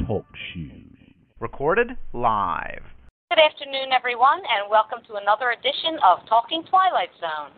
Talk Show. Recorded live. Good afternoon, everyone, and welcome to another edition of Talking Twilight Zone.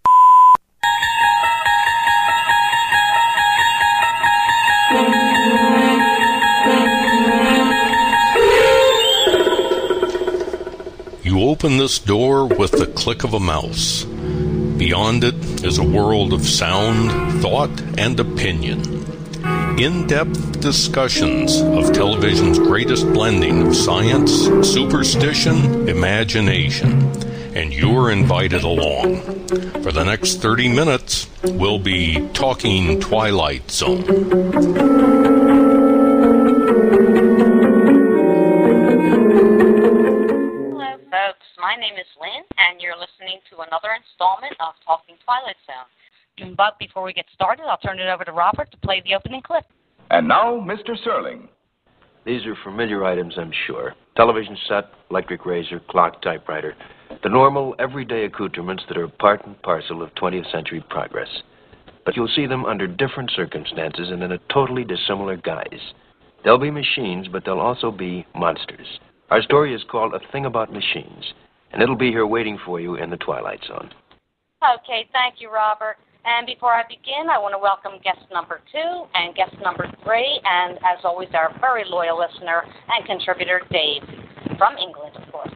You open this door with the click of a mouse. Beyond it is a world of sound, thought, and opinion. In-depth discussions of television's greatest blending of science, superstition, imagination. And you're invited along. For the next 30 minutes, we'll be talking Twilight Zone. Hello, folks. My name is Lynn, and you're listening to another installment of Talking Twilight Zone. But before we get started, I'll turn it over to Robert to play the opening clip. And now, Mr. Serling. These are familiar items, I'm sure. Television set, electric razor, clock, typewriter. The normal, everyday accoutrements that are part and parcel of 20th century progress. But you'll see them under different circumstances and in a totally dissimilar guise. They'll be machines, but they'll also be monsters. Our story is called A Thing About Machines, and it'll be here waiting for you in the Twilight Zone. Okay, thank you, Robert. And before I begin, I want to welcome guest number 2 and guest number 3, and as always, our very loyal listener and contributor, Dave, from England, of course.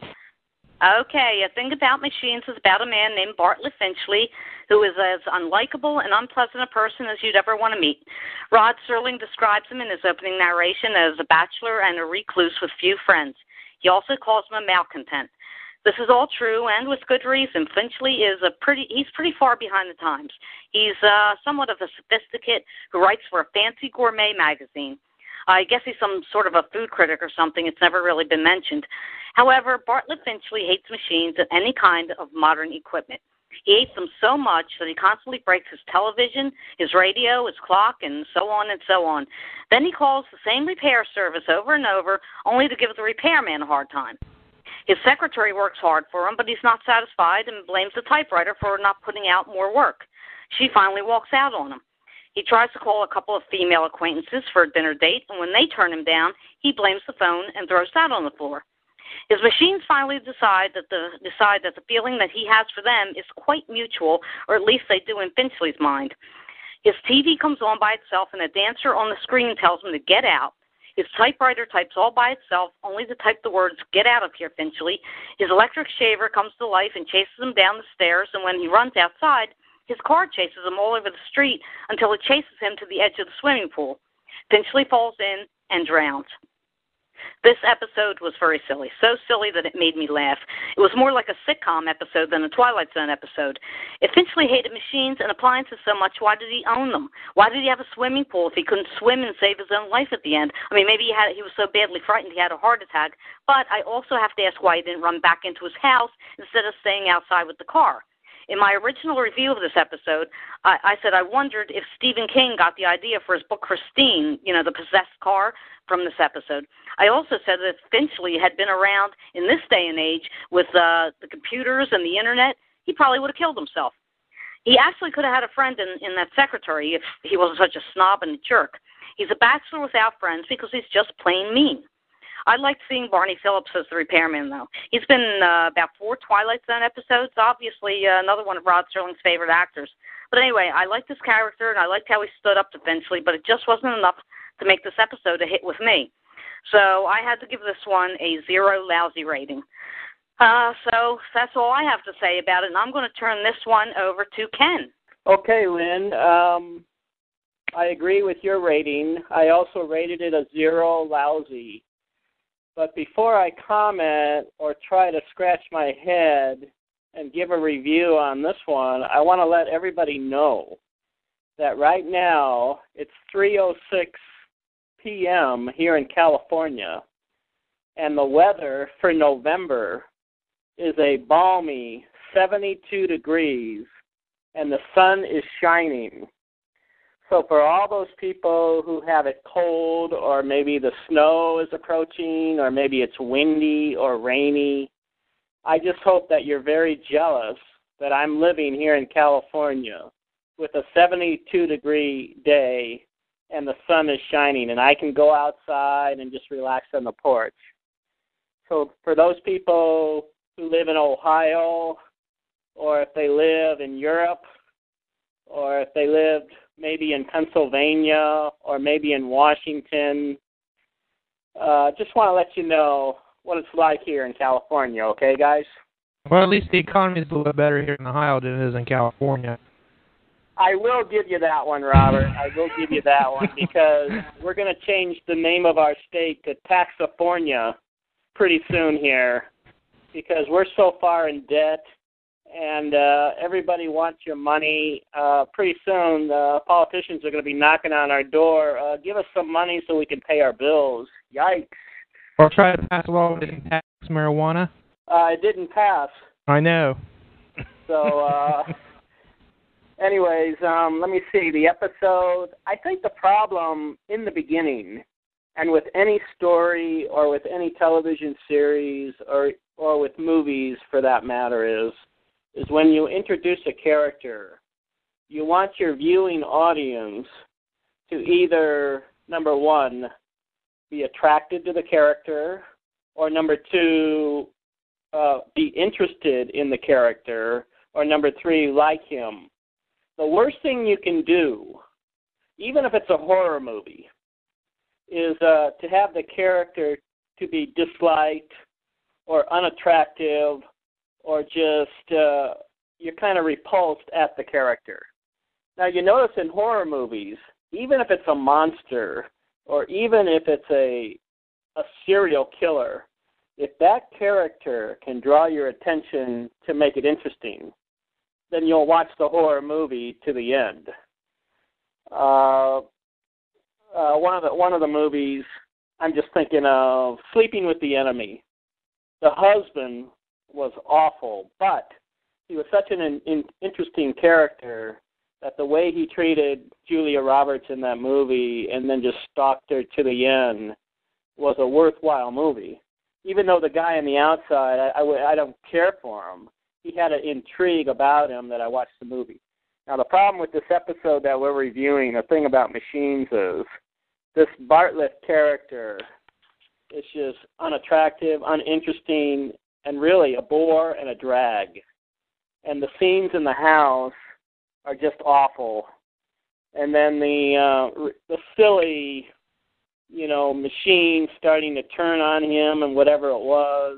Okay, A Thing About Machines is about a man named Bartlett Finchley, who is as unlikable and unpleasant a person as you'd ever want to meet. Rod Serling describes him in his opening narration as a bachelor and a recluse with few friends. He also calls him a malcontent. This is all true, and with good reason. Finchley is he's pretty far behind the times. He's somewhat of a sophisticate who writes for a fancy gourmet magazine. I guess he's some sort of a food critic or something. It's never really been mentioned. However, Bartlett Finchley hates machines and any kind of modern equipment. He hates them so much that he constantly breaks his television, his radio, his clock, and so on and so on. Then he calls the same repair service over and over, only to give the repairman a hard time. His secretary works hard for him, but he's not satisfied and blames the typewriter for not putting out more work. She finally walks out on him. He tries to call a couple of female acquaintances for a dinner date, and when they turn him down, he blames the phone and throws that on the floor. His machines finally decide that the feeling that he has for them is quite mutual, or at least they do in Finchley's mind. His TV comes on by itself, and a dancer on the screen tells him to get out. His typewriter types all by itself, only to type the words, "Get out of here, Finchley." His electric shaver comes to life and chases him down the stairs, and when he runs outside, his car chases him all over the street until it chases him to the edge of the swimming pool. Finchley falls in and drowns. This episode was very silly, so silly that it made me laugh. It was more like a sitcom episode than a Twilight Zone episode. If Finchley hated machines and appliances so much, why did he own them? Why did he have a swimming pool if he couldn't swim and save his own life at the end? I mean, maybe he was so badly frightened he had a heart attack, but I also have to ask why he didn't run back into his house instead of staying outside with the car. In my original review of this episode, I said I wondered if Stephen King got the idea for his book Christine, the possessed car, from this episode. I also said that if Finchley had been around in this day and age with the computers and the Internet, he probably would have killed himself. He actually could have had a friend in that secretary if he wasn't such a snob and a jerk. He's a bachelor without friends because he's just plain mean. I liked seeing Barney Phillips as the repairman, though. He's been in about 4 Twilight Zone episodes, obviously another one of Rod Serling's favorite actors. But anyway, I liked his character, and I liked how he stood up to Finchley, but it just wasn't enough to make this episode a hit with me. So I had to give this one a 0 lousy rating. So that's all I have to say about it, and I'm going to turn this one over to Ken. Okay, Lynn. I agree with your rating. I also rated it a 0 lousy. But before I comment or try to scratch my head and give a review on this one, I want to let everybody know that right now it's 3:06 p.m. here in California, and the weather for November is a balmy 72 degrees, and the sun is shining. So for all those people who have it cold, or maybe the snow is approaching, or maybe it's windy or rainy, I just hope that you're very jealous that I'm living here in California with a 72-degree day and the sun is shining, and I can go outside and just relax on the porch. So for those people who live in Ohio, or if they live in Europe, or if they lived maybe in Pennsylvania, or maybe in Washington, just want to let you know what it's like here in California, okay, guys? Well, at least the economy is a little bit better here in Ohio than it is in California. I will give you that one, Robert. I will give you that one, because we're going to change the name of our state to Taxifornia pretty soon here, because we're so far in debt, and everybody wants your money. Pretty soon, politicians are going to be knocking on our door. Give us some money so we can pay our bills. Yikes. Or try to pass a law that can tax marijuana. It didn't pass. I know. So, anyways, let me see. The episode, I think the problem in the beginning, and with any story or with any television series or with movies for that matter is when you introduce a character, you want your viewing audience to either, number one, be attracted to the character, or number two, be interested in the character, or number three, like him. The worst thing you can do, even if it's a horror movie, is to have the character to be disliked or unattractive, or just you're kind of repulsed at the character. Now, you notice in horror movies, even if it's a monster or even if it's a serial killer, if that character can draw your attention to make it interesting, then you'll watch the horror movie to the end. One of the movies, I'm just thinking of Sleeping with the Enemy. The husband was awful, but he was such an interesting character that the way he treated Julia Roberts in that movie and then just stalked her to the end was a worthwhile movie. Even though the guy on the outside, I don't care for him, he had an intrigue about him that I watched the movie. Now, the problem with this episode that we're reviewing, the thing about machines is this Bartlett character is just unattractive, uninteresting, and really a bore and a drag. And the scenes in the house are just awful. And then the silly, machine starting to turn on him and whatever it was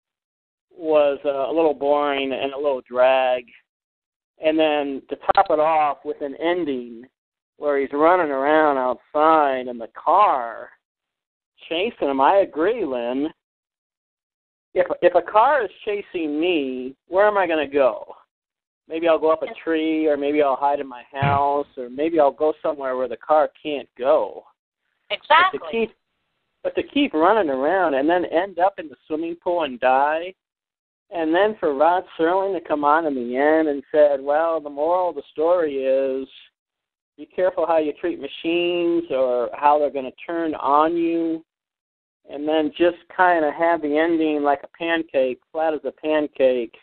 a little boring and a little drag. And then to top it off with an ending where he's running around outside in the car chasing him. I agree, Lynn. If a car is chasing me, where am I going to go? Maybe I'll go up a tree, or maybe I'll hide in my house, or maybe I'll go somewhere where the car can't go. Exactly. But to keep running around and then end up in the swimming pool and die, and then for Rod Serling to come on in the end and said, well, the moral of the story is be careful how you treat machines or how they're going to turn on you, and then just kind of have the ending like a pancake, flat as a pancake.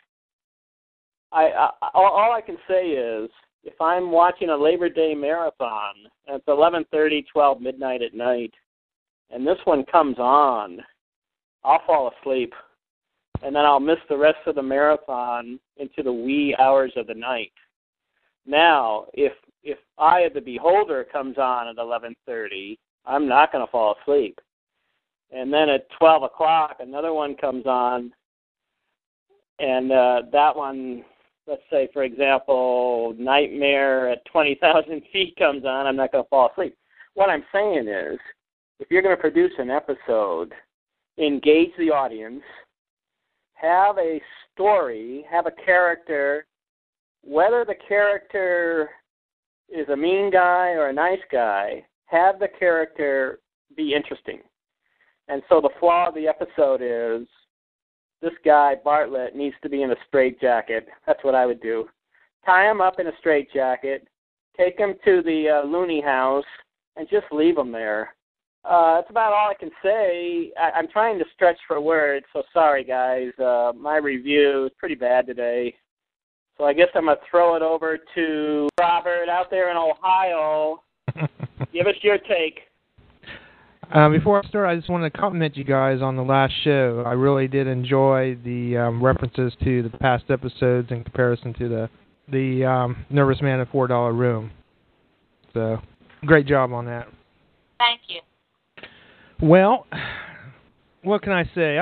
All I can say is, if I'm watching a Labor Day marathon, and it's 11:30, 12 midnight at night, and this one comes on, I'll fall asleep, and then I'll miss the rest of the marathon into the wee hours of the night. Now, if Eye of the Beholder comes on at 11:30, I'm not going to fall asleep. And then at 12 o'clock, another one comes on, and that one, let's say, for example, Nightmare at 20,000 feet comes on, I'm not going to fall asleep. What I'm saying is, if you're going to produce an episode, engage the audience, have a story, have a character, whether the character is a mean guy or a nice guy, have the character be interesting. And so the flaw of the episode is this guy, Bartlett, needs to be in a straitjacket. That's what I would do. Tie him up in a straitjacket, take him to the loony house, and just leave him there. That's about all I can say. I'm trying to stretch for words, so sorry, guys. My review is pretty bad today. So I guess I'm going to throw it over to Robert out there in Ohio. Give us your take. Before I start, I just want to compliment you guys on the last show. I really did enjoy the references to the past episodes in comparison to the Nervous Man in $4 Room. So, great job on that. Thank you. Well, what can I say?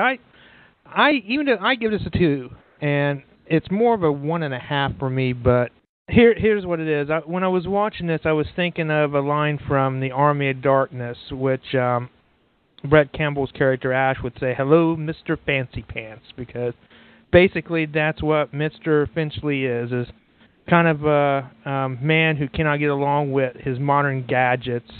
I give this a 2, and it's more of a 1.5 for me. But here's what it is. When I was watching this, I was thinking of a line from The Army of Darkness, which Brett Campbell's character Ash would say, "Hello, Mr. Fancy Pants," because basically that's what Mr. Finchley is kind of a man who cannot get along with his modern gadgets.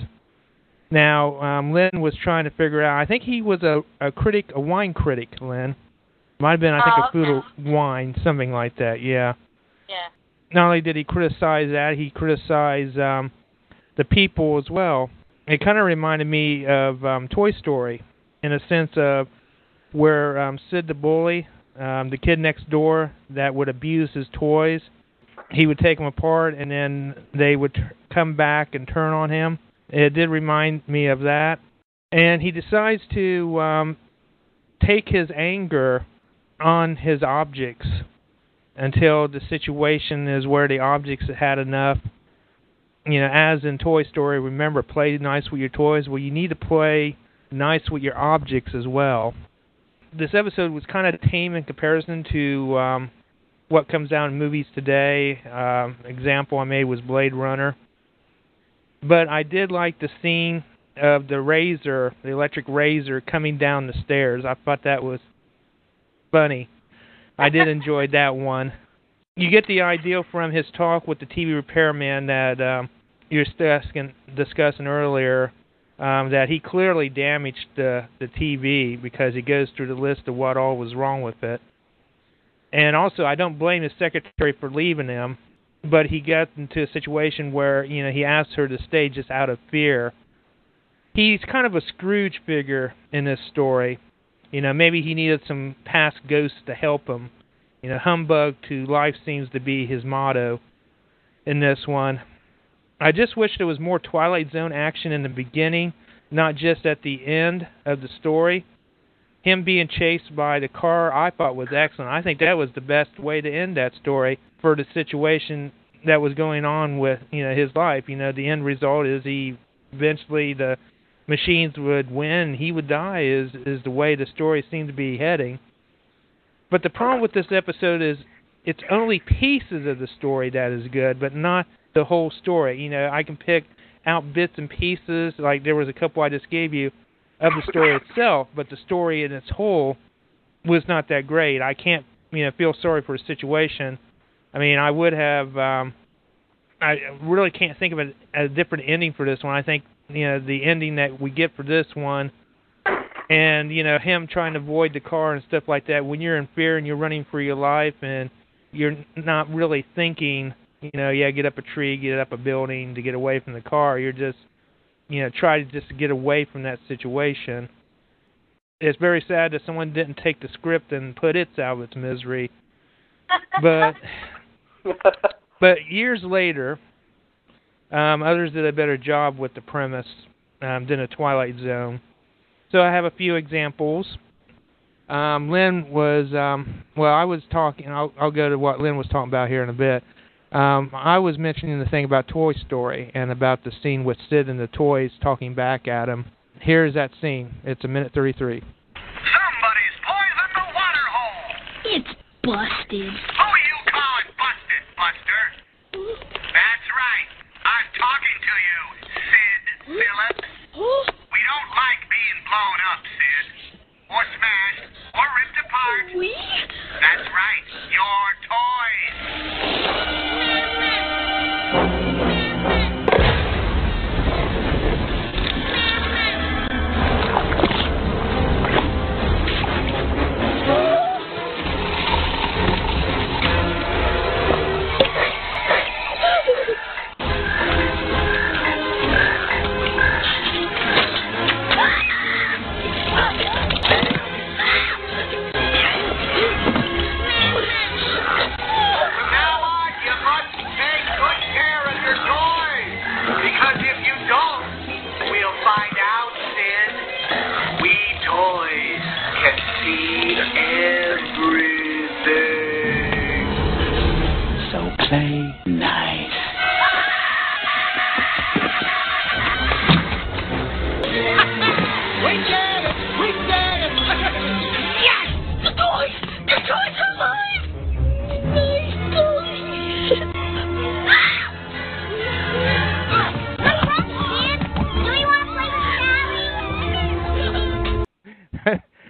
Now, Lynn was trying to figure out, I think he was a wine critic, Lynn. Might have been, I think, a food or wine, something like that, yeah. Yeah. Not only did he criticize that, he criticized the people as well. It kind of reminded me of Toy Story, in a sense of where Sid the Bully, the kid next door that would abuse his toys, he would take them apart and then they would come back and turn on him. It did remind me of that. And he decides to take his anger on his objects until the situation is where the objects had enough. You know, as in Toy Story, remember, play nice with your toys. Well, you need to play nice with your objects as well. This episode was kind of tame in comparison to what comes out in movies today. Example I made was Blade Runner. But I did like the scene of the razor, the electric razor, coming down the stairs. I thought that was funny. I did enjoy that one. You get the idea from his talk with the TV repairman that you were discussing earlier, that he clearly damaged the TV because he goes through the list of what all was wrong with it. And also, I don't blame his secretary for leaving him, but he got into a situation where, you know, he asked her to stay just out of fear. He's kind of a Scrooge figure in this story. You know, maybe he needed some past ghosts to help him. You know, humbug to life seems to be his motto in this one. I just wish there was more Twilight Zone action in the beginning, not just at the end of the story. Him being chased by the car, I thought was excellent. I think that was the best way to end that story for the situation that was going on with, you know, his life. You know, the end result is eventually the machines would win, he would die, is the way the story seemed to be heading. But the problem with this episode is it's only pieces of the story that is good, but not the whole story. You know, I can pick out bits and pieces, like there was a couple I just gave you, of the story itself, but the story in its whole was not that great. I can't, you know, feel sorry for the situation. I mean, I would have, I really can't think of a different ending for this one. I think, you know, the ending that we get for this one, and, you know, him trying to avoid the car and stuff like that, when you're in fear and you're running for your life and you're not really thinking, you know, yeah, get up a tree, get up a building to get away from the car, you're just, you know, try to just get away from that situation. It's very sad that someone didn't take the script and put it out of its misery. But years later, others did a better job with the premise than a Twilight Zone. So I have a few examples. Lynn was, well, I was talking, I'll go to what Lynn was talking about here in a bit. I was mentioning the thing about Toy Story and about the scene with Sid and the toys talking back at him. Here's that scene. It's 1:33. Somebody's poisoned the water hole. It's busted. Who you call it busted, Buster? That's right. I'm talking to you, Sid Phillips. We don't like being blown up, Sid. Or smashed. Or ripped apart. We? That's right. Your toys.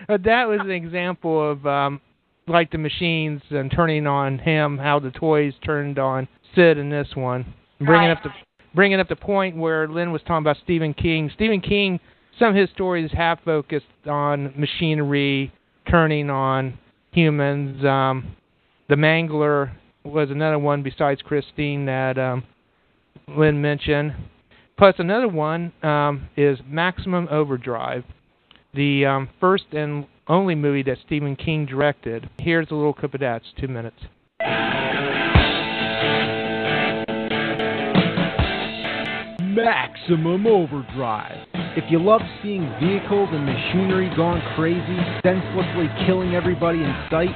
That was an example of like the machines and turning on him, how the toys turned on Sid in this one. Bringing up the point where Lynn was talking about Stephen King. Stephen King, some of his stories have focused on machinery turning on humans. The Mangler was another one besides Christine that Lynn mentioned. Plus another one is Maximum Overdrive, the first and only movie that Stephen King directed. Here's a little clip of that. It's 2 minutes. Maximum Overdrive. If you love seeing vehicles and machinery gone crazy, senselessly killing everybody in sight,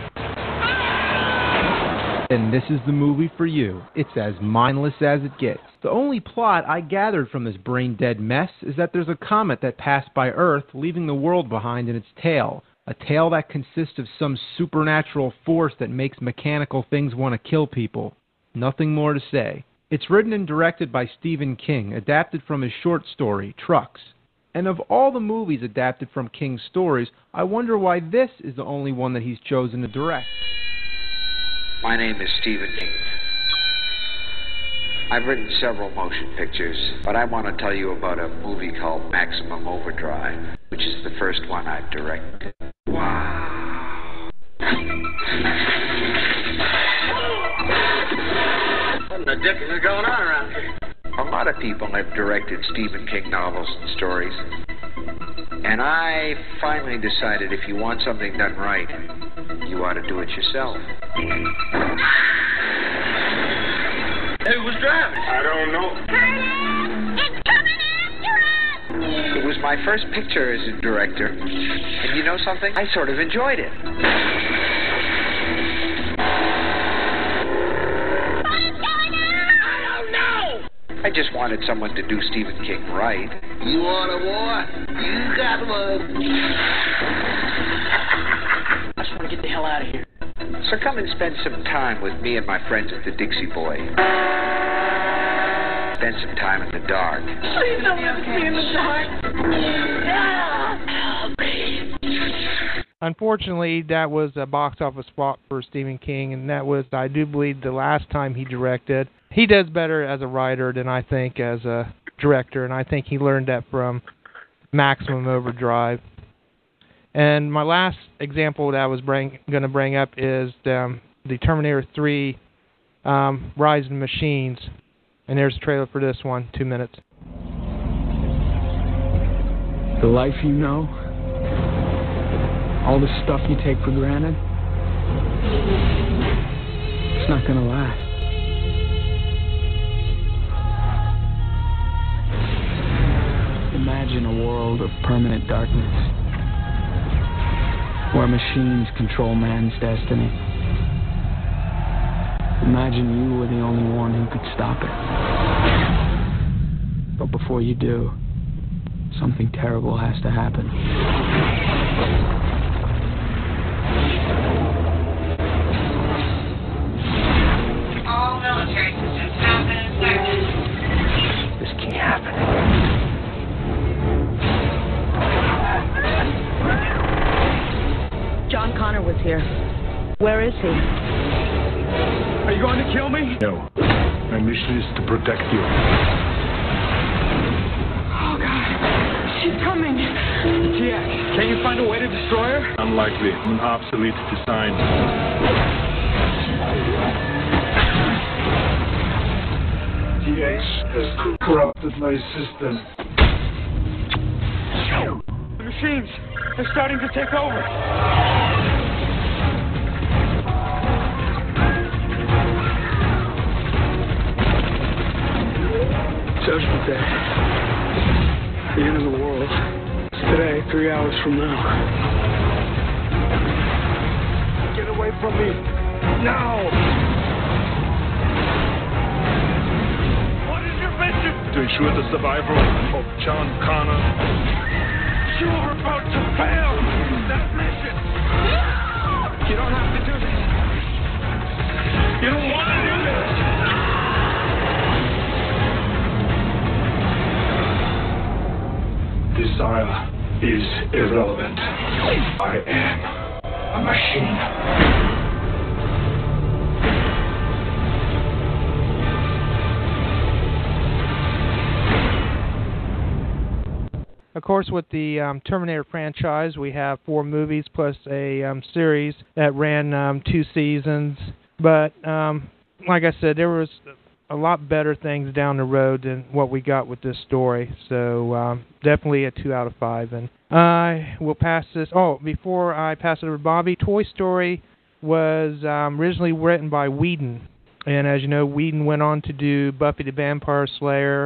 then this is the movie for you. It's as mindless as it gets. The only plot I gathered from this brain-dead mess is that there's a comet that passed by Earth, leaving the world behind in its tail. A tail that consists of some supernatural force that makes mechanical things want to kill people. Nothing more to say. It's written and directed by Stephen King, adapted from his short story, Trucks. And of all the movies adapted from King's stories, I wonder why this is the only one that he's chosen to direct. My name is Stephen King. I've written several motion pictures, but I want to tell you about a movie called Maximum Overdrive, which is the first one I've directed. Wow. What in the dickens is going on around here? A lot of people have directed Stephen King novels and stories. And I finally decided if you want something done right, you ought to do it yourself. Who was driving? I don't know. It's coming after us! It was my first picture as a director. And you know something? I sort of enjoyed it. I just wanted someone to do Stephen King right. You want a war? You got one. I just want to get the hell out of here. So come and spend some time with me and my friends at the Dixie Boy. Spend some time in the dark. Please don't let me in the dark. Unfortunately, that was a box office flop for Stephen King, and that was, I do believe, the last time he directed. He does better as a writer than I think as a director, and I think he learned that from Maximum Overdrive. And my last example that I was going to bring up is the Terminator 3 Rise of the Machines. And there's a trailer for this one, 2 minutes. The life you know, all the stuff you take for granted, it's not going to last. Imagine a world of permanent darkness, where machines control man's destiny. Imagine you were the only one who could stop it. But before you do, something terrible has to happen. All military systems have been inspected. This can't happen. John Connor was here. Where is he? Are you going to kill me? No. My mission is to protect you. Oh, God. She's coming. TX, can you find a way to destroy her? Unlikely. An obsolete design. TX has corrupted my system. The machines are starting to take over. Judgment Day. The end of the world. It's today, 3 hours from now. Get away from me. Now! What is your mission? To ensure the survival of John Connor. You are about to fail that mission. You don't have to do this. You don't want to do this. Desire is irrelevant. I am a machine. Of course, with the Terminator franchise, we have 4 movies plus a series that ran 2 seasons. But like I said, there was a lot better things down the road than what we got with this story. So definitely a 2 out of 5. And I will pass this. Oh, before I pass it over to Bobby, Toy Story was originally written by Whedon. And as you know, Whedon went on to do Buffy the Vampire Slayer,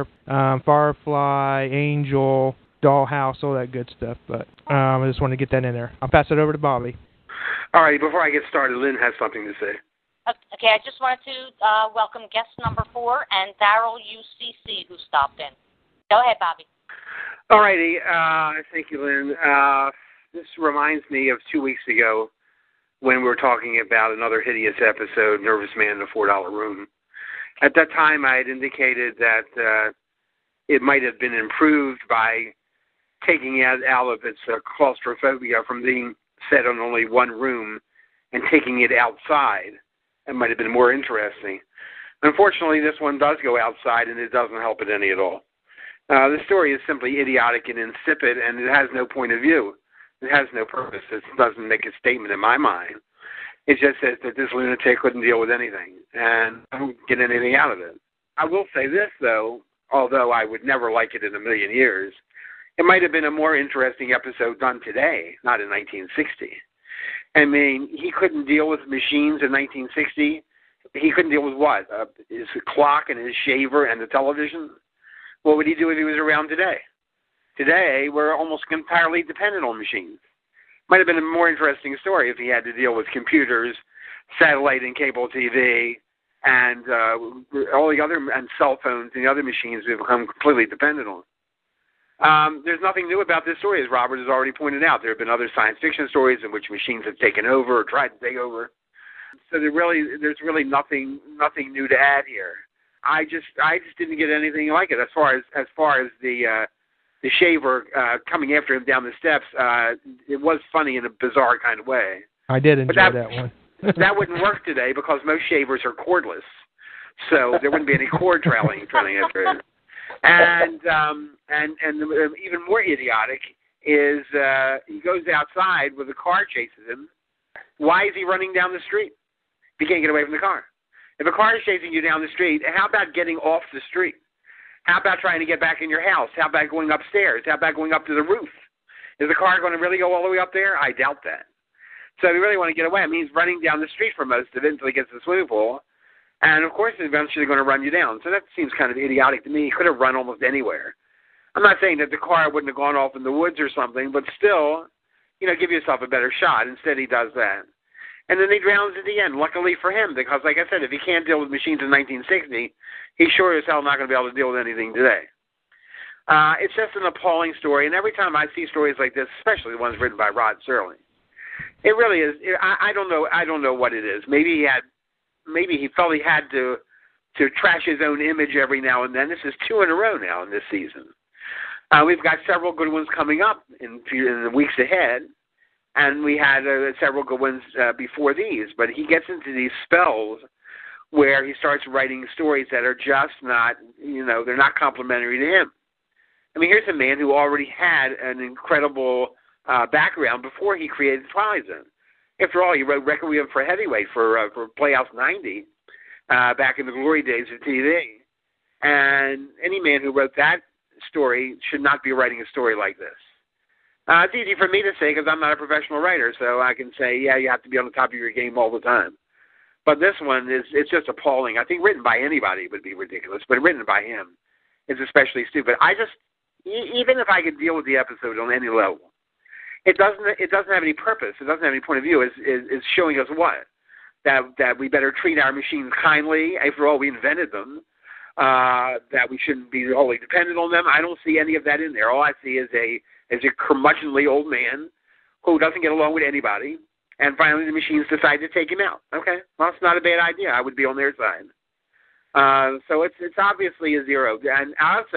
Firefly, Angel, Dollhouse, all that good stuff. But I just want to get that in there. I'll pass it over to Bobby. All right, before I get started, Lynn has something to say. Okay, I just wanted to welcome guest number 4 and Daryl UCC, who stopped in. Go ahead, Bobby. All righty. Thank you, Lynn. This reminds me of 2 weeks ago when we were talking about another hideous episode, Nervous Man in a $4 Room. At that time, I had indicated that it might have been improved by taking it out of its claustrophobia from being set on only one room and taking it outside. It might have been more interesting. Unfortunately, this one does go outside, and it doesn't help it any at all. The story is simply idiotic and insipid, and it has no point of view. It has no purpose. It doesn't make a statement in my mind. It just says that this lunatic couldn't deal with anything, and I don't get anything out of it. I will say this, though, although I would never like it in a million years, it might have been a more interesting episode done today, not in 1960. I mean, he couldn't deal with machines in 1960. He couldn't deal with what? His clock and his shaver and the television? What would he do if he was around today? Today, we're almost entirely dependent on machines. Might have been a more interesting story if he had to deal with computers, satellite and cable TV, and all the other, and cell phones and the other machines we've become completely dependent on. There's nothing new about this story, as Robert has already pointed out. There have been other science fiction stories in which machines have taken over or tried to take over. So there's really nothing new to add here. I just didn't get anything like it. As far as the shaver coming after him down the steps, it was funny in a bizarre kind of way. I did enjoy that one. That wouldn't work today because most shavers are cordless, so there wouldn't be any cord trailing after him. And even more idiotic is he goes outside with a car chases him. Why is he running down the street? He can't get away from the car. If a car is chasing you down the street, how about getting off the street? How about trying to get back in your house? How about going upstairs? How about going up to the roof? Is the car going to really go all the way up there? I doubt that. So if you really want to get away, I mean, he's running down the street for most of it until he gets to the swimming pool. And, of course, he's eventually going to run you down. So that seems kind of idiotic to me. He could have run almost anywhere. I'm not saying that the car wouldn't have gone off in the woods or something, but still, give yourself a better shot. Instead, he does that. And then he drowns at the end, luckily for him, because, like I said, if he can't deal with machines in 1960, he's sure as hell not going to be able to deal with anything today. It's just an appalling story, and every time I see stories like this, especially the ones written by Rod Serling, it really is. I don't know what it is. Maybe he felt he had to trash his own image every now and then. This is 2 in a row now in this season. We've got several good ones coming up in the weeks ahead, and we had several good ones before these. But he gets into these spells where he starts writing stories that are just not, they're not complimentary to him. I mean, here's a man who already had an incredible background before he created Twilight Zone. After all, he wrote Requiem for Heavyweight for Playhouse 90 back in the glory days of TV. And any man who wrote that story should not be writing a story like this. It's easy for me to say because I'm not a professional writer, so I can say, yeah, you have to be on the top of your game all the time. But this one it's just appalling. I think written by anybody would be ridiculous, but written by him is especially stupid. Even if I could deal with the episode on any level, it doesn't have any purpose. It doesn't have any point of view. It's showing us what? That we better treat our machines kindly. After all, we invented them. That we shouldn't be wholly dependent on them. I don't see any of that in there. All I see is a curmudgeonly old man who doesn't get along with anybody. And finally, the machines decide to take him out. Okay, well, it's not a bad idea. I would be on their side. So it's obviously a zero. And also,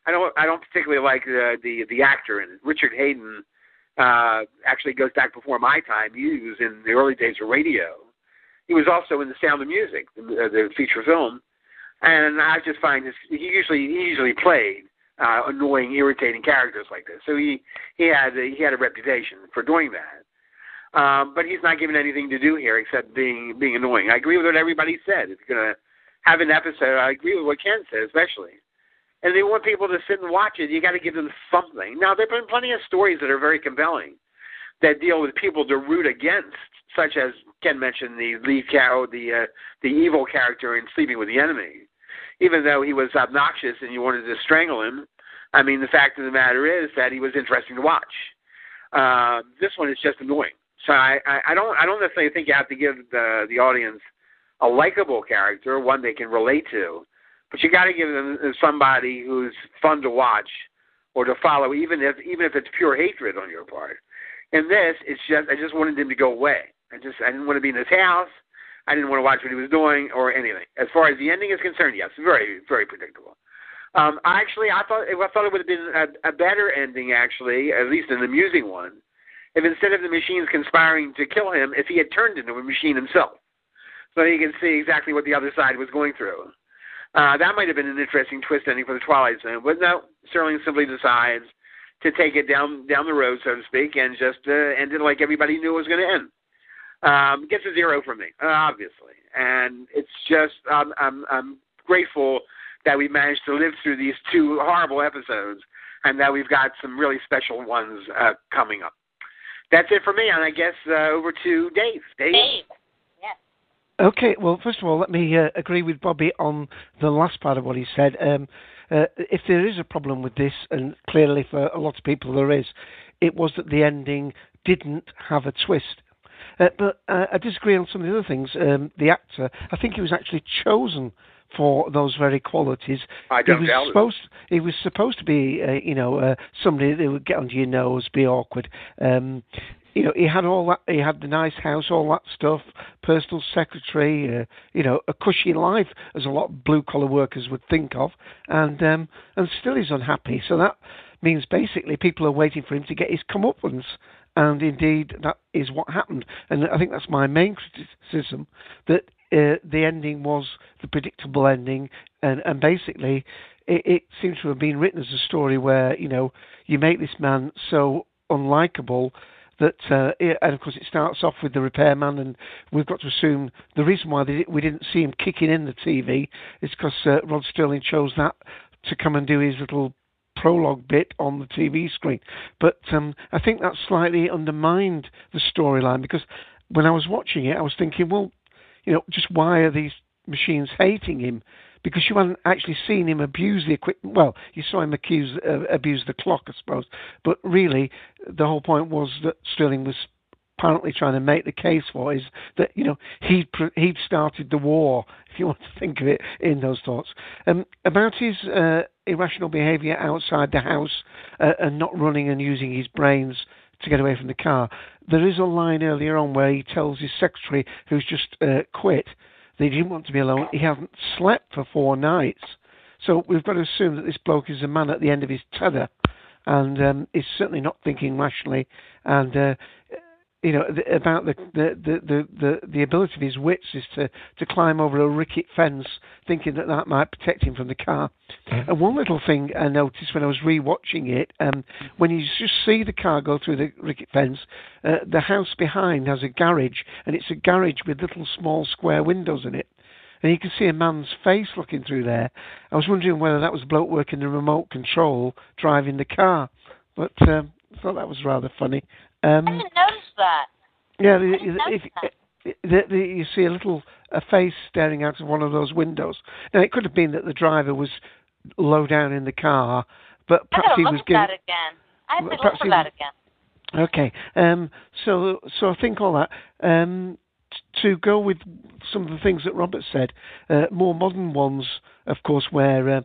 I don't particularly like the actor in it. Richard Hayden actually goes back before my time. He was in the early days of radio. He was also in The Sound of Music, the feature film, and I just find he usually played annoying, irritating characters like this. So he had a reputation for doing that. But he's not given anything to do here except being annoying. I agree with what everybody said. If you're going to have an episode, I agree with what Ken said, especially. And they want people to sit and watch it. You got to give them something. Now, there have been plenty of stories that are very compelling that deal with people to root against, such as Ken mentioned the evil character in Sleeping with the Enemy. Even though he was obnoxious and you wanted to strangle him, I mean, the fact of the matter is that he was interesting to watch. This one is just annoying. So I don't necessarily think you have to give the audience a likable character, one they can relate to, but you got to give them somebody who's fun to watch or to follow, even if it's pure hatred on your part. In this, I just wanted him to go away. I didn't want to be in his house. I didn't want to watch what he was doing or anything. As far as the ending is concerned, yes, very, very predictable. I thought it would have been a better ending, actually, at least an amusing one, if instead of the machines conspiring to kill him, if he had turned into a machine himself, so he can see exactly what the other side was going through. That might have been an interesting twist ending for the Twilight Zone, but no, Serling simply decides to take it down the road, so to speak, and just end it like everybody knew it was going to end. Gets a 0 from me, obviously, and it's just I'm grateful that we managed to live through these 2 horrible episodes, and that we've got some really special ones coming up. That's it for me, and I guess over to Dave. Dave. Yeah. Okay. Well, first of all, let me agree with Bobby on the last part of what he said. If there is a problem with this, and clearly for a lot of people there is, it was that the ending didn't have a twist. But I disagree on some of the other things. The actor, I think he was actually chosen for those very qualities. I don't doubt it. He was supposed to be, somebody that would get under your nose, be awkward. He had all that. He had the nice house, all that stuff, personal secretary. A cushy life, as a lot of blue-collar workers would think of, and still he's unhappy. So that means basically people are waiting for him to get his comeuppance. And indeed, that is what happened. And I think that's my main criticism, that the ending was the predictable ending. And basically, it seems to have been written as a story where, you make this man so unlikable that, and of course it starts off with the repairman, and we've got to assume the reason why we didn't see him kicking in the TV is because Rod Serling chose that to come and do his little prologue bit on the TV screen. But I think that slightly undermined the storyline, because when I was watching it, I was thinking, well, just why are these machines hating him? Because you hadn't actually seen him abuse the equipment. Well, you saw him abuse the clock, I suppose. But really, the whole point was that Serling was apparently trying to make the case for is that, he'd started the war, if you want to think of it in those thoughts. About his irrational behaviour outside the house and not running and using his brains to get away from the car, there is a line earlier on where he tells his secretary, who's just quit, that he didn't want to be alone. He hasn't slept for 4 nights. So we've got to assume that this bloke is a man at the end of his tether, and is certainly not thinking rationally, and about the ability of his wits is to climb over a rickety fence, thinking that might protect him from the car. And one little thing I noticed when I was rewatching it, when you just see the car go through the rickety fence, the house behind has a garage, and it's a garage with little small square windows in it. And you can see a man's face looking through there. I was wondering whether that was the bloke working the remote control driving the car. But I thought that was rather funny. I didn't notice that. Yeah, you see a face staring out of one of those windows. Now, it could have been that the driver was low down in the car, but perhaps he was giving... I have to look for that again. Okay. So I think all that. To go with some of the things that Robert said, more modern ones, of course, where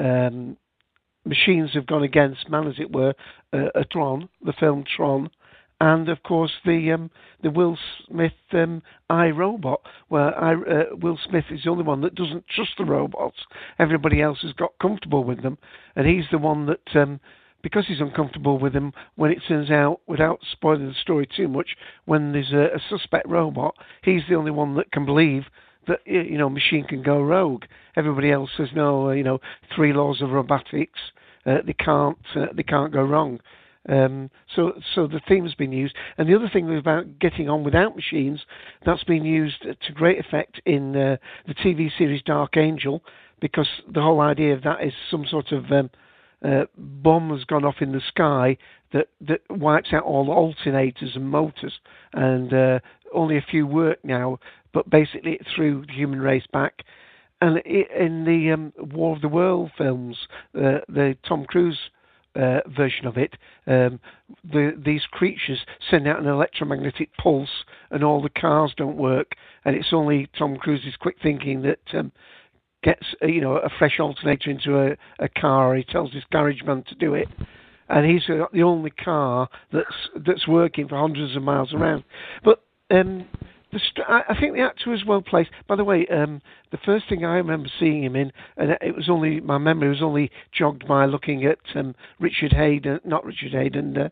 machines have gone against man, as it were, Tron, the film Tron, and of course the Will Smith iRobot, where Will Smith is the only one that doesn't trust the robots. Everybody else has got comfortable with them, and he's the one that, because he's uncomfortable with them, when it turns out, without spoiling the story too much, when there's a suspect robot, he's the only one that can believe that machine can go rogue. Everybody else says no. 3 laws of robotics. They can't go wrong. So the theme's been used, and the other thing was about getting on without machines. That's been used to great effect in the TV series Dark Angel, because the whole idea of that is some sort of bomb has gone off in the sky that wipes out all alternators and motors, and only a few work now. But basically, it threw the human race back. And in the War of the World films, the Tom Cruise version of it, these creatures send out an electromagnetic pulse, and all the cars don't work. And it's only Tom Cruise's quick thinking that gets a fresh alternator into a car. He tells his garage man to do it, and he's the only car that's working for hundreds of miles around. But I think the actor was well placed. By the way, the first thing I remember seeing him in, and my memory was only jogged by looking at Richard Hayden, not Richard Hayden.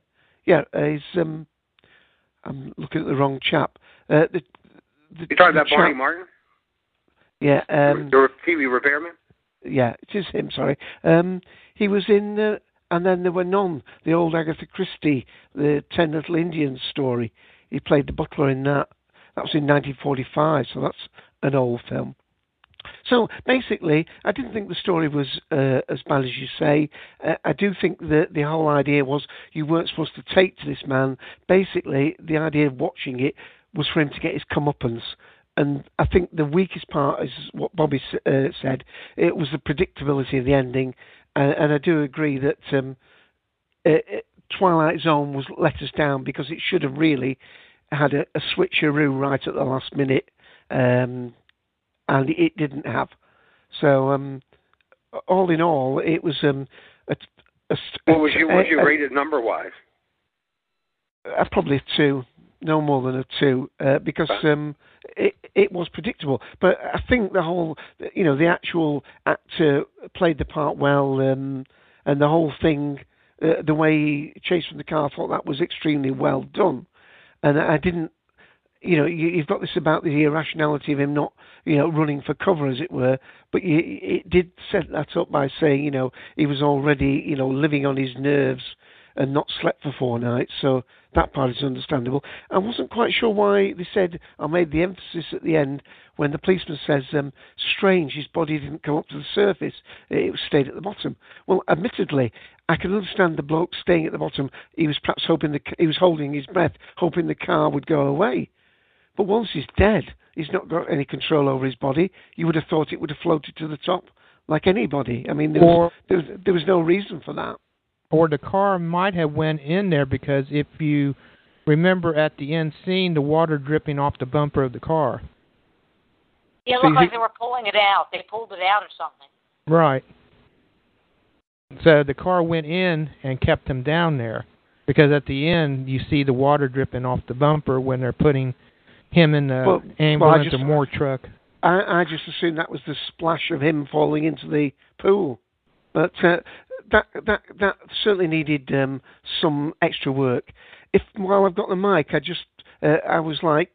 I'm looking at the wrong chap. You're talking about Barney Martin? Yeah. The TV repairman? Yeah, it is him. Sorry. He was in, and then there were none. The old Agatha Christie, the 10 Little Indians story. He played the butler in that. That was in 1945, so that's an old film. So basically, I didn't think the story was as bad as you say. I do think that the whole idea was you weren't supposed to take to this man. Basically, the idea of watching it was for him to get his comeuppance. And I think the weakest part is what Bobby said. It was the predictability of the ending. And I do agree that Twilight Zone was let us down, because it should have really had a switcheroo right at the last minute, and it didn't have. So all in all, it was what was you rated number-wise? Probably a 2, no more than a 2, because it was predictable. But I think the whole, the actual actor played the part well, and the whole thing, the way he chased from the car, I thought that was extremely well done. And I didn't, you've got this about the irrationality of him not, running for cover, as it were. But it did set that up by saying, he was already, living on his nerves and not slept for 4 nights. So that part is understandable. I wasn't quite sure why they said, I made the emphasis at the end when the policeman says, strange, his body didn't come up to the surface. It stayed at the bottom. Well, admittedly, I can understand the bloke staying at the bottom. He was perhaps he was holding his breath, hoping the car would go away. But once he's dead, he's not got any control over his body. You would have thought it would have floated to the top like anybody. I mean, there was no reason for that. Or the car might have went in there, because if you remember at the end scene, the water dripping off the bumper of the car. Yeah, it looked like they were pulling it out. They pulled it out or something. Right. So the car went in and kept him down there, because at the end you see the water dripping off the bumper when they're putting him in the ambulance or more truck. I just assumed that was the splash of him falling into the pool. But that certainly needed some extra work. While I've got the mic, I was like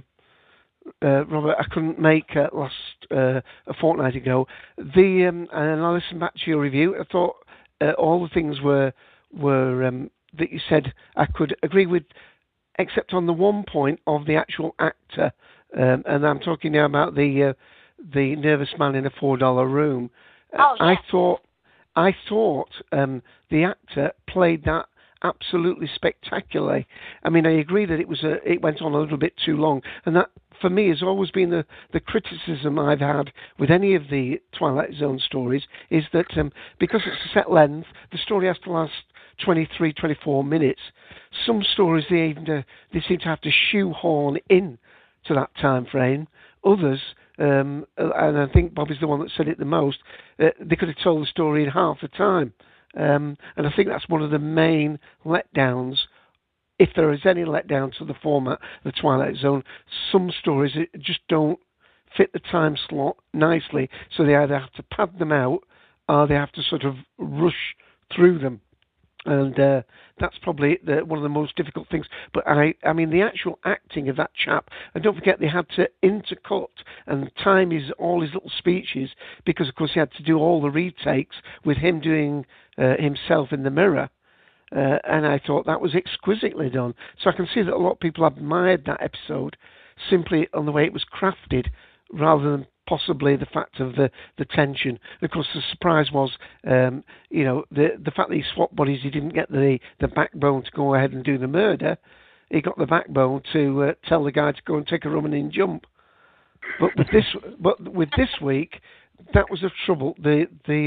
Robert, I couldn't make a fortnight ago. And I listened back to your review. I thought all the things were that you said I could agree with, except on the one point of the actual actor. And I'm talking now about the nervous man in a $4 room. Oh, yeah. I thought the actor played that absolutely spectacularly. I mean, I agree that it went on a little bit too long, and that for me has always been the criticism I've had with any of the Twilight Zone stories, is that because it's a set length, the story has to last 23, 24 minutes. Some stories they seem to have to shoehorn in to that time frame. Others, and I think Bob is the one that said it the most, they could have told the story in half the time. And I think that's one of the main letdowns if there is any letdown to the format of The Twilight Zone, some stories just don't fit the time slot nicely, so they either have to pad them out or they have to sort of rush through them. And that's probably one of the most difficult things. But I mean, the actual acting of that chap, and don't forget they had to intercut and time all his little speeches, because of course he had to do all the retakes with him doing himself in the mirror. And I thought that was exquisitely done. So I can see that a lot of people admired that episode simply on the way it was crafted, rather than possibly the fact of the tension. Of course, the surprise was, the fact that he swapped bodies, he didn't get the backbone to go ahead and do the murder. He got the backbone to tell the guy to go and take a running jump. But with this week, that was the trouble. The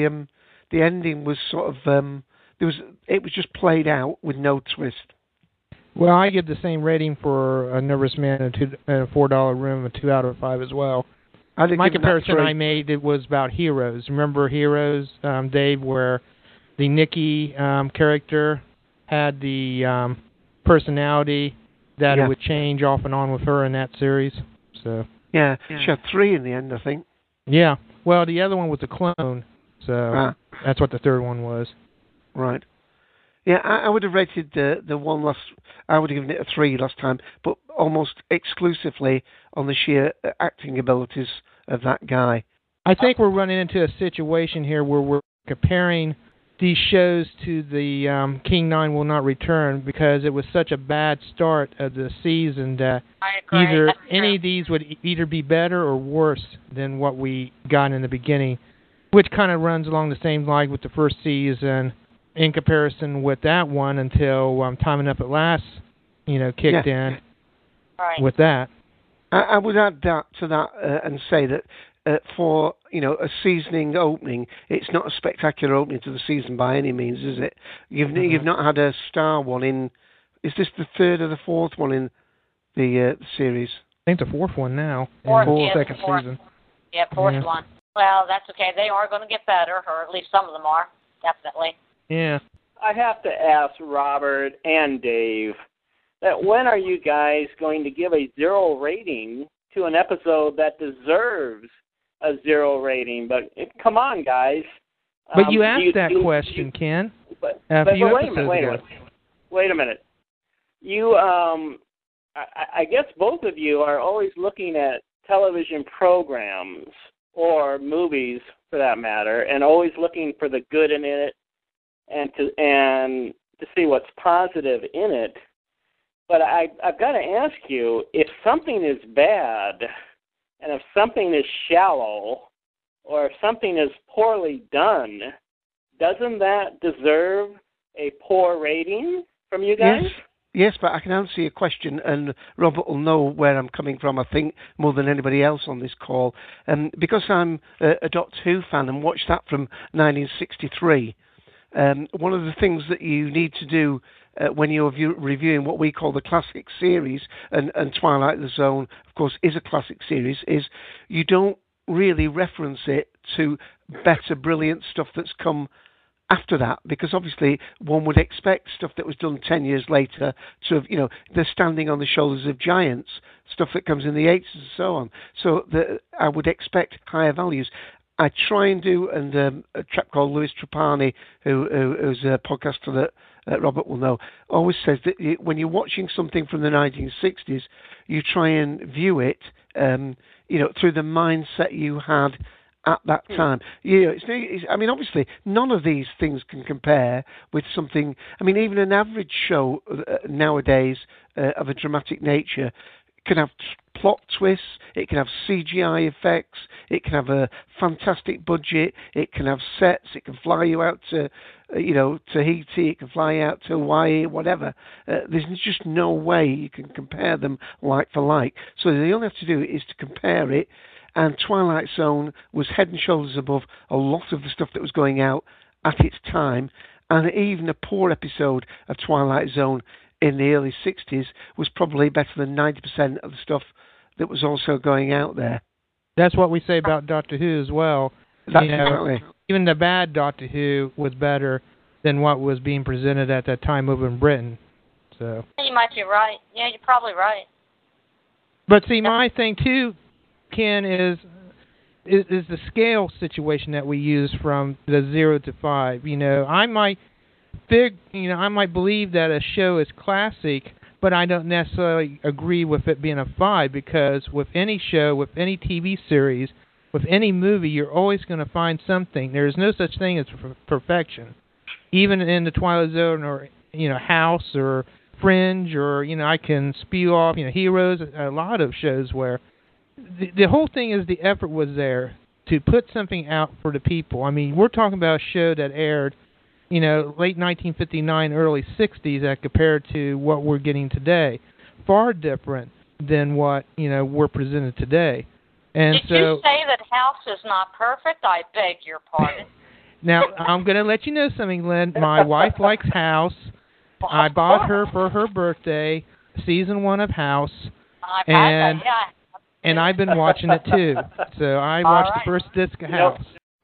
ending was sort of it was just played out with no twist. Well, I give the same rating for A Nervous Man in a $4 Room, a 2 out of 5 as well. My comparison I made, it was about Heroes. Remember Heroes, Dave, where the Nikki character had the personality that it would change off and on with her in that series. So yeah, she had 3 in the end, I think. Yeah. Well, the other one was a clone, so that's what the third one was. Right. Yeah, I would have rated the one last. I would have given it a 3 last time, but almost exclusively on the sheer acting abilities of that guy. I think we're running into a situation here where we're comparing these shows to the King 9 Will Not Return, because it was such a bad start of the season that either any of these would either be better or worse than what we got in the beginning, which kind of runs along the same line with the first season. In comparison with that one, until Timing Up at Last, kicked in with that. I would add that to that and say that for a seasoning opening, it's not a spectacular opening to the season by any means, is it? You've not had a star one in. Is this the third or the fourth one in the series? I think the fourth one now. Fourth season. Yeah, fourth one. Well, that's okay. They are going to get better, or at least some of them are, definitely. Yeah. I have to ask Robert and Dave that when are you guys going to give a 0 rating to an episode that deserves a 0 rating? But come on, guys. But you asked that question, Ken. But wait a minute. You, I guess both of you are always looking at television programs or movies, for that matter, and always looking for the good in it. And to see what's positive in it. But I've got to ask you, if something is bad, and if something is shallow, or if something is poorly done, doesn't that deserve a poor rating from you guys? Yes, but I can answer your question, and Robert will know where I'm coming from, I think, more than anybody else on this call. Because I'm a Doctor Who fan and watched that from 1963, one of the things that you need to do when you're reviewing what we call the classic series, and Twilight Zone, of course, is a classic series, is you don't really reference it to better, brilliant stuff that's come after that, because obviously one would expect stuff that was done 10 years later to have, they're standing on the shoulders of giants, stuff that comes in the 80s and so on. So I would expect higher values. I try and do, and a chap called Louis Trapani, who's a podcaster that Robert will know, always says that when you're watching something from the 1960s, you try and view it, through the mindset you had at that time. Obviously, none of these things can compare with something. Even an average show nowadays of a dramatic nature can have plot twists, it can have CGI effects, it can have a fantastic budget, it can have sets, it can fly you out to Tahiti, it can fly you out to Hawaii, whatever. There's just no way you can compare them like for like. So the only have to do is to compare it, and Twilight Zone was head and shoulders above a lot of the stuff that was going out at its time, and even a poor episode of Twilight Zone in the early 60s was probably better than 90% of the stuff that was also going out there. That's what we say about Doctor Who as well. Exactly. Even the bad Doctor Who was better than what was being presented at that time over in Britain. So. You might be right. Yeah, you're probably right. But see, my thing too, Ken, is the scale situation that we use from the 0 to 5. You know, I might believe that a show is classic, but I don't necessarily agree with it being a 5, because with any show, with any TV series, with any movie, you're always going to find something. There's no such thing as perfection. Even in the Twilight Zone, or House, or Fringe, or I can spew off Heroes, a lot of shows where the whole thing is the effort was there to put something out for the people. I mean, we're talking about a show that aired late 1959, early 60s, that compared to what we're getting today, far different than what we're presented today. And Did you say that House is not perfect? I beg your pardon. Now, I'm going to let you know something, Lynn. My wife likes House. I bought her for her birthday season 1 of House, and I've been watching it too. So I watched the first disc of House.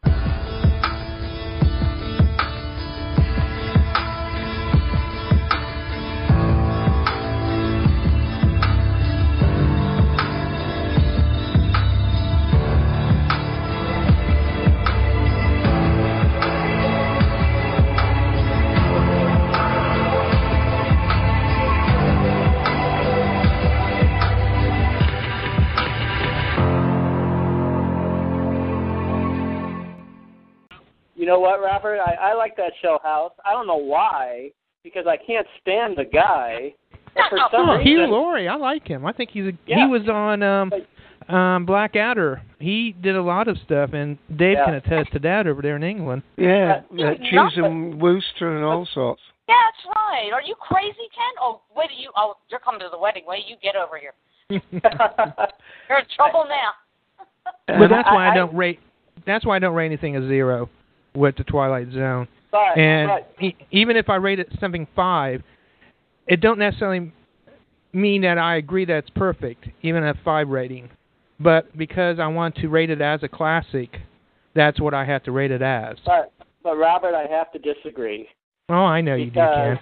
You know what, Robert? I like that show, House. I don't know why, because I can't stand the guy. But for some reason, Hugh Laurie, I like him. I think he was on Blackadder. He did a lot of stuff, and Dave can attest to that over there in England. Yeah, Cheese and Wooster and all sorts. Yeah, that's right. Are you crazy, Ken? Oh, you're coming to the wedding. Wait, you get over here. You're in trouble now. But that's why I don't rate. That's why I don't rate anything a 0 with the Twilight Zone. Even if I rate it something 5, it don't necessarily mean that I agree that it's perfect, even at 5 rating. But because I want to rate it as a classic, that's what I have to rate it as. But Robert, I have to disagree. Oh, I know you do, Ken.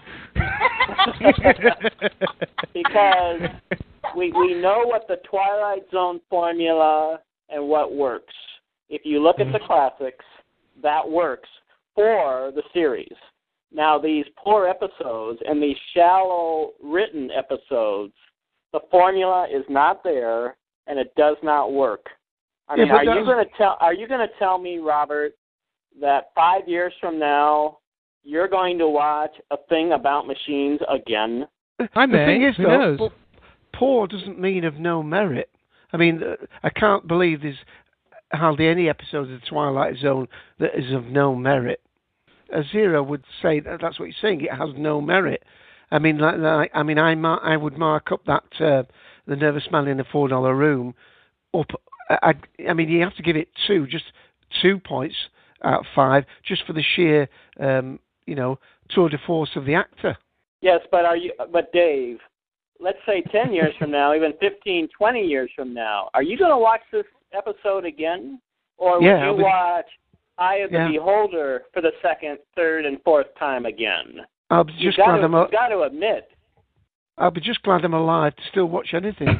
Because we know what the Twilight Zone formula and what works. If you look at the classics, that works for the series. Now, these poor episodes and these shallow written episodes, the formula is not there, and it does not work. I mean, are you going to tell me, Robert, that 5 years from now you're going to watch a thing about machines again? I may. The thing is, who knows? Poor doesn't mean of no merit. I mean, I can't believe there's hardly any episodes of the Twilight Zone that is of no merit. A 0 would say that's what you're saying. It has no merit. I mean, I would mark up that The Nervous Man in the $4 Room up. I mean, you have to give it 2, just 2 points out of 5, just for the sheer, tour de force of the actor. Yes, but Dave, let's say 10 years from now, even 15, 20 years from now, are you going to watch this episode again? Or would you watch Eye of the Beholder for the 2nd, 3rd, and 4th time again? I'll be just glad you've got to admit. I'll be just glad I'm alive to still watch anything.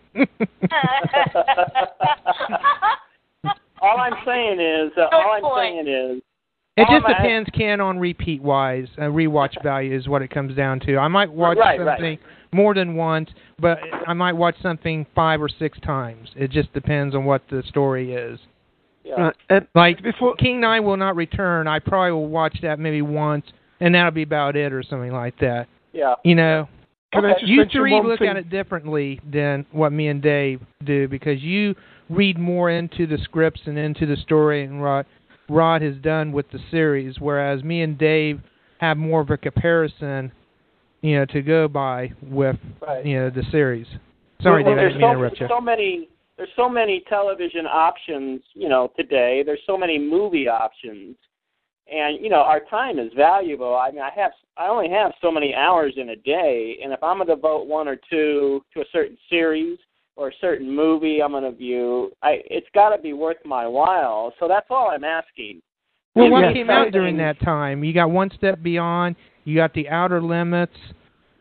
All I'm saying is, it just depends, Ken, on repeat-wise. Rewatch value is what it comes down to. I might watch something more than once, but I might watch something 5 or 6 times. It just depends on what the story is. Yeah. Before King 9 Will Not Return, I probably will watch that maybe once, and that'll be about it or something like that. Yeah. You three look at it differently than what me and Dave do, because you read more into the scripts and into the story and what Rod has done with the series, whereas me and Dave have more of a comparison, to go by with, the series. Sorry, Dave, I didn't mean to interrupt you. There's so many television options, today. There's so many movie options. And, our time is valuable. I mean, I only have so many hours in a day, and if I'm going to devote 1 or 2 to a certain series or a certain movie I'm going to view, it's got to be worth my while. So that's all I'm asking. Well, what came out during that time? You got One Step Beyond. You got The Outer Limits.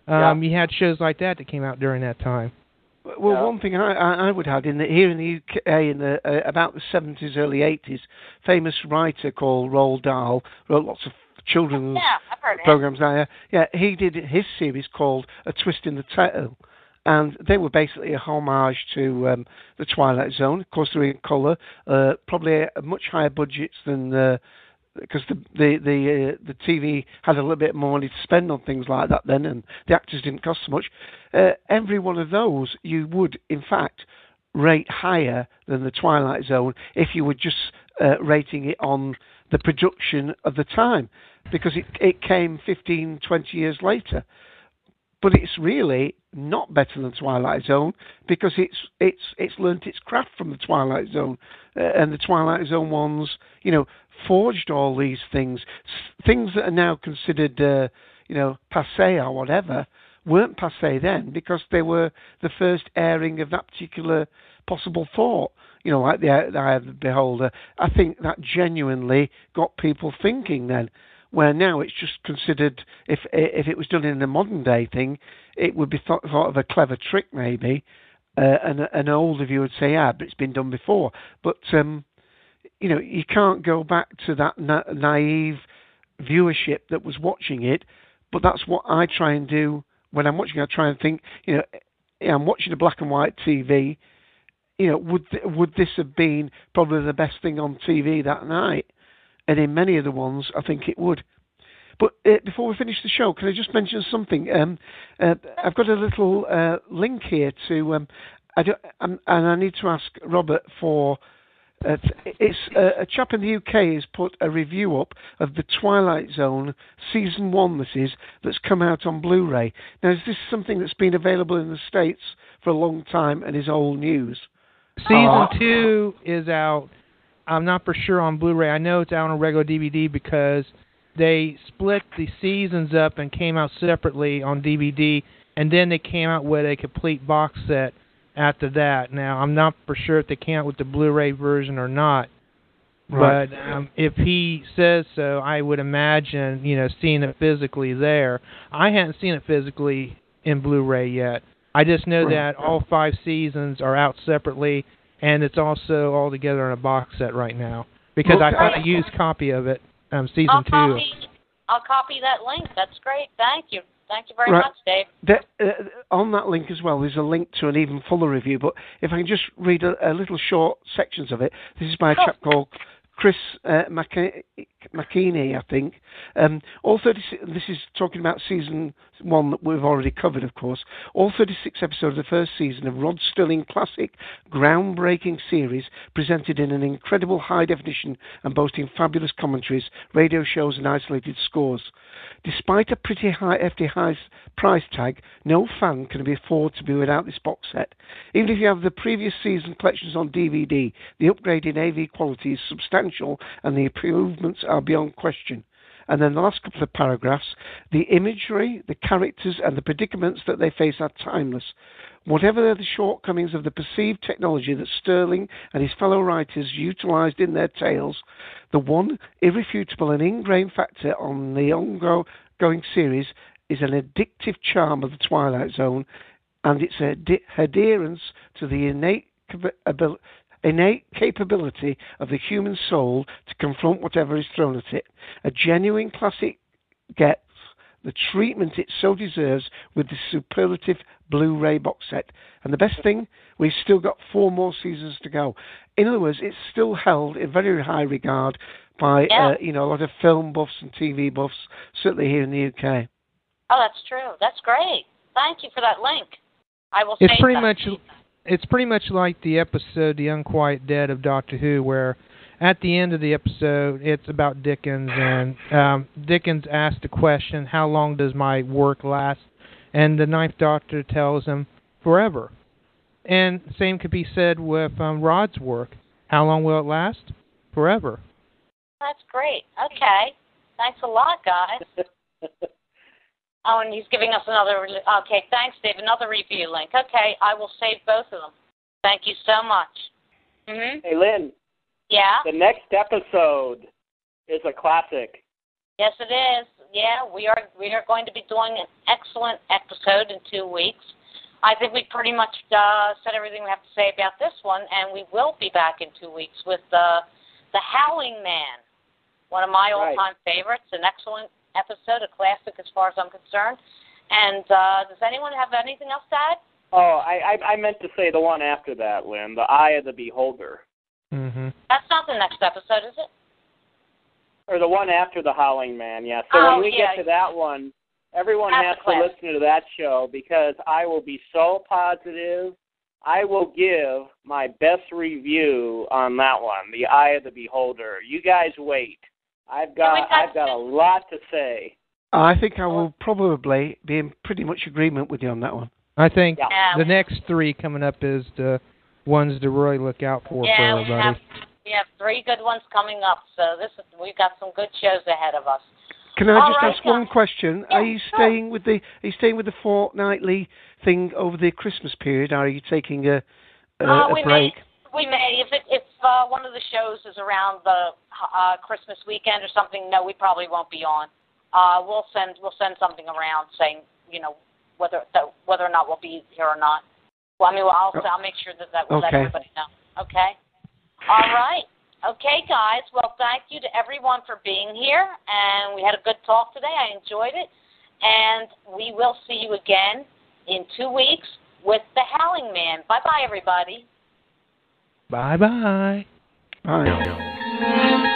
You had shows like that came out during that time. Well, one thing I would add here in the UK in about the 70s, early 80s, famous writer called Roald Dahl wrote lots of children's programs there. Yeah, he did his series called A Twist in the Tale, and they were basically a homage to the Twilight Zone. Of course, they're in colour, probably a much higher budgets than because the TV had a little bit more money to spend on things like that then, and the actors didn't cost so much. Every one of those you would, in fact, rate higher than the Twilight Zone if you were just rating it on the production of the time, because it came 15, 20 years later. But it's really not better than Twilight Zone because it's learnt its craft from the Twilight Zone, and the Twilight Zone ones, forged all these things that are now considered, passé or whatever, weren't passé then because they were the first airing of that particular possible thought. Like the Eye of the Beholder. I think that genuinely got people thinking then. Where now it's just considered, if it was done in a modern day thing, it would be thought of a clever trick maybe, and an older viewer would say, but it's been done before. But you can't go back to that naive viewership that was watching it. But that's what I try and do when I'm watching. I try and think, I'm watching a black and white TV. Would this have been probably the best thing on TV that night? And in many of the ones, I think it would. But before we finish the show, can I just mention something? I've got a little link here to, and I need to ask Robert for. It's a chap in the UK has put a review up of the Twilight Zone season 1. That's come out on Blu-ray. Now, is this something that's been available in the States for a long time and is old news? Season 2 is out. I'm not for sure on Blu-ray. I know it's out on regular DVD because they split the seasons up and came out separately on DVD, and then they came out with a complete box set after that. Now, I'm not for sure if they came out with the Blu-ray version or not, right. But if he says so, I would imagine, seeing it physically there. I hadn't seen it physically in Blu-ray yet. I just know that all 5 seasons are out separately, and it's also all together in a box set right now. Because I got a used copy of it, season 2. I'll copy that link. That's great. Thank you. Thank you very much, Dave. On that link as well, there's a link to an even fuller review. But if I can just read a little short sections of it. This is by a chap called Chris McKinney, I think. All 36, this is talking about season 1 that we've already covered, of course. All 36 episodes of the first season of Rod Sterling classic, groundbreaking series presented in an incredible high definition and boasting fabulous commentaries, radio shows and isolated scores. Despite a pretty hefty price tag, no fan can afford to be without this box set. Even if you have the previous season collections on DVD, the upgrade in AV quality is substantial and the improvements are beyond question. And then the last couple of paragraphs, the imagery, the characters and the predicaments that they face are timeless. Whatever the shortcomings of the perceived technology that Sterling and his fellow writers utilised in their tales, the one irrefutable and ingrained factor on the ongoing series is an addictive charm of the Twilight Zone and its adherence to the innate capability of the human soul to confront whatever is thrown at it. A genuine classic gets the treatment it so deserves with the superlative Blu-ray box set. And the best thing, we've still got 4 more seasons to go. In other words, it's still held in very high regard by a lot of film buffs and TV buffs, certainly here in the UK. Oh, that's true. That's great. Thank you for that link. I will. It's pretty much like the episode "The Unquiet Dead" of Doctor Who, where at the end of the episode, it's about Dickens, and Dickens asked the question, "How long does my work last?" And the Ninth Doctor tells him, "Forever." And the same could be said with Rod's work. How long will it last? Forever. That's great. Okay. Thanks a lot, guys. Oh, and he's giving us another. Okay, thanks, Dave. Another review link. Okay, I will save both of them. Thank you so much. Mm-hmm. Hey, Lynn. Yeah? The next episode is a classic. Yes, it is. we are going to be doing an excellent episode in 2 weeks. I think we pretty much said everything we have to say about this one, and we will be back in 2 weeks with the Howling Man, one of my all-time favorites, an excellent episode, a classic as far as I'm concerned. And does anyone have anything else to add? Oh, I meant to say the one after that, Lynn, the Eye of the Beholder. Mm-hmm. That's not the next episode, is it? Or the one after the Howling Man, yeah. So when we get to that one, everyone has to listen to that show because I will be so positive. I will give my best review on that one, The Eye of the Beholder. You guys wait. I've got a lot to say. I think I will probably be in pretty much agreement with you on that one. I think the next 3 coming up is the ones to really look out for everybody. We have 3 good ones coming up, so we've got some good shows ahead of us. Can I just ask one question? Yeah, are you staying with the fortnightly thing over the Christmas period? Or are you taking a break? We may. If one of the shows is around the Christmas weekend or something, no, we probably won't be on. We'll send something around saying, whether or not we'll be here or not. Well, I mean, I'll make sure that we'll let everybody know. Okay. All right. Okay, guys. Well, thank you to everyone for being here, and we had a good talk today. I enjoyed it, and we will see you again in 2 weeks with the Howling Man. Bye-bye, everybody. Bye-bye. Bye.